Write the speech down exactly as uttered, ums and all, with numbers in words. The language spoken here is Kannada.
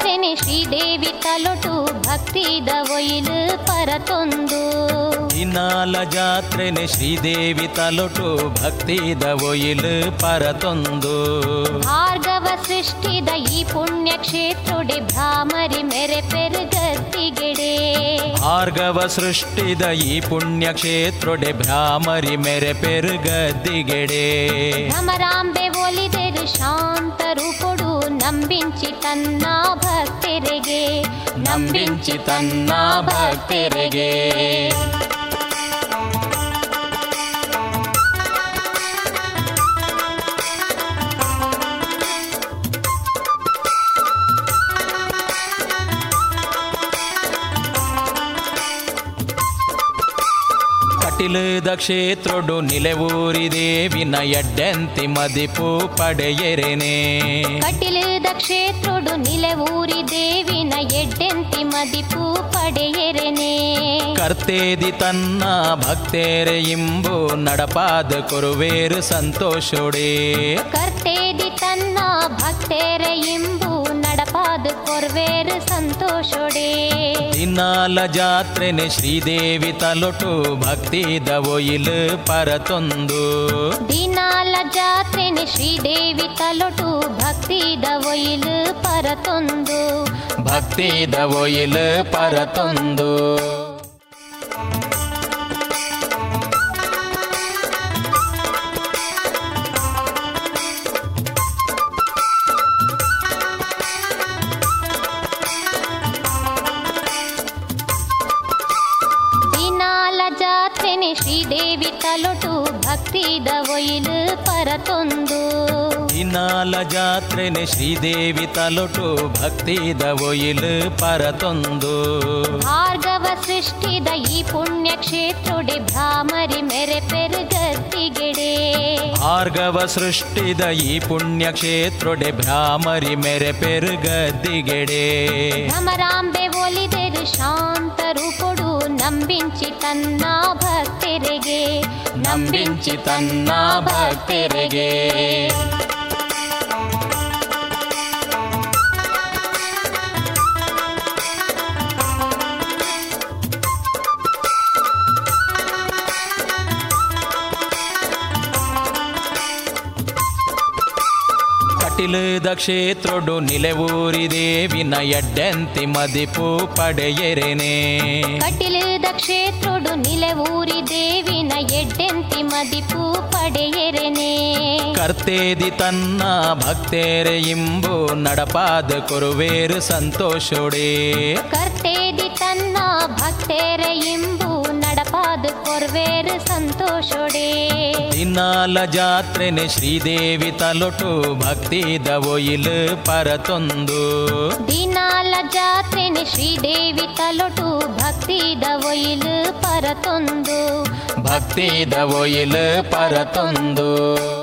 ಜಾತ್ರೆನೆ ಶ್ರೀದೇವಿ ತಲೊಟು ಭಕ್ತಿದ ಒಯ್ಲು ಪರತೊಂದು ದಿನಾಲ ಜಾತ್ರೆನೆ ಶ್ರೀದೇವಿ ತಲೊಟು ಭಕ್ತಿದ ಒಯ್ಲು ಪರತೊಂದು ಭಾರ್ಗವ ಸೃಷ್ಟಿದ ಈ ಪುಣ್ಯ ಕ್ಷೇತ್ರೊಡೆ ಭ್ರಾಮರಿ ಮೆರೆ ಪೆರುಗದ್ದಿಗೆಡೆ ಭಾರ್ಗವ ಸೃಷ್ಟಿದ ಈ ಪುಣ್ಯ ಕ್ಷೇತ್ರೊಡೆ ಭ್ರಾಮರಿ ಮೆರೆ ಪೆರುಗದ್ದಿಗೆಡೆ ಭ್ರಮರಾಂಬೆ ಒಲಿದೆರು ಶಾಂತ ರೂಪೊಡು ನಂಬಿಂಚಿ ತನ್ನ ಭಕ್ತರಿಗೆ ನಂಬಿಂಚಿ ತನ್ನ ಭಕ್ತರಿಗೆ ಕಟಿಲದ ಕ್ಷೇತ್ರೊಡು ನಿಲೆವೂರಿದೇವಿನ ಎಡ್ಡೆಂತಿ ಮದಿಪು ಪಡೆಯರೆನೆ ಕಟಿಲದ ಕ್ಷೇತ್ರೊಡು ನಿಲೆವೂರಿ ದೇವಿನ ಎಡ್ಡೆಂತಿ ಮದಿಪು ಪಡೆಯರೆನೆ ಕರ್ತೇದಿ ತನ್ನ ಭಕ್ತೇರೆ ಇಂಬು ನಡಪಾದ ಕೊರುವೇರು ಸಂತೋಷೋಡೆ ಕರ್ತೇದಿ ತನ್ನ ಭಕ್ತೇರೆ ಇಂಬು ನಡಪಾದ ಕೊರ್ವೇರು ಸಂತೋಷೋಡೆ ದಿನಾಲ ಜಾತ್ರೆನೆ ಶ್ರೀದೇವಿ ತಲೊಟು ಭಕ್ತಿದ ಒಯ್ಲು ಪರತೊಂದು ದಿನಾಲ ಜಾತ್ರೆನೆ ಶ್ರೀದೇವಿ ತಲೊಟು ಭಕ್ತಿದ ಒಯ್ಲು ಪರತೊಂದು ಭಕ್ತಿದ ಒಯ್ಲು ಪರತೊಂದು ಜಾತ್ರೆನೆ ಶ್ರೀದೇವಿ ತಲೊಟು ಭಕ್ತಿದ ಒಯ್ಲು ಪರತೊಂದು ದಿನಾಲ ಜಾತ್ರೆನೆ ಶ್ರೀದೇವಿ ತಲೊಟು ಭಕ್ತಿದ ಒಯ್ಲು ಪರತೊಂದು ಭಾರ್ಗವ ಸೃಷ್ಟಿದ ಈ ಪುಣ್ಯ ಕ್ಷೇತ್ರೊಡೆ ಭ್ರಾಮರಿ ಮೆರೆ ಪೆರುಗದ್ದಿಗೆಡೆ ಭಾರ್ಗವ ಸೃಷ್ಟಿದ ಈ ಪುಣ್ಯ ಕ್ಷೇತ್ರೊಡೆ ಭ್ರಾಮರಿ ಮೆರೆ ಪೆರುಗದ್ದಿಗೆಡೆ ಭ್ರಮರಾಂಬೆ ಒಲಿದೆರು ಶಾಂತ ರೂಪೊಡು ನಂಬಿಂಚಿ ತನ್ನ ಭಕ್ತರಿಗೆ ನಂಬಿಂಚಿ ತನ್ನ ಭಕ್ತರಿಗೆ ಕಟಿಲದ ಕ್ಷೇತ್ರೊಡು ನಿಲೆವೂರಿದೇವಿನ ಎಡ್ಡೆಂತಿ ಮದಿಪು ಪಡೆಯರೆನೆ ಕಟಿಲದ ಕ್ಷೇತ್ರೊಡು ನಿಲೆವೂರಿ ದೇವಿನ ಎಡ್ಡೆಂತಿ ಮದಿಪು ಪಡೆಯರೆನೆ ಕರ್ತೇದಿ ತನ್ನ ಭಕ್ತೇರೆ ಇಂಬು ನಡಪಾದ ಕೊರುವೇರು ಸಂತೋಷೋಡೆ ಕರ್ತೇದಿ ತನ್ನ ಭಕ್ತೇರೆ ಇಂಬು ನಡಪಾದ ಕೊರ್ವೇರು ಸಂತೋಷೋಡೆ ದಿನಾಲ ಜಾತ್ರೆನೆ ಶ್ರೀದೇವಿ ತಲೊಟು ಭಕ್ತಿದ ಒಯ್ಲು ಪರತೊಂದು ದಿನಾಲ ಜಾತ್ರೆನೆ ಶ್ರೀದೇವಿ ತಲೊಟು ಭಕ್ತಿದ ಒಯ್ಲು ಪರತೊಂದು ಭಕ್ತಿದ ಒಯ್ಲು ಪರತೊಂದು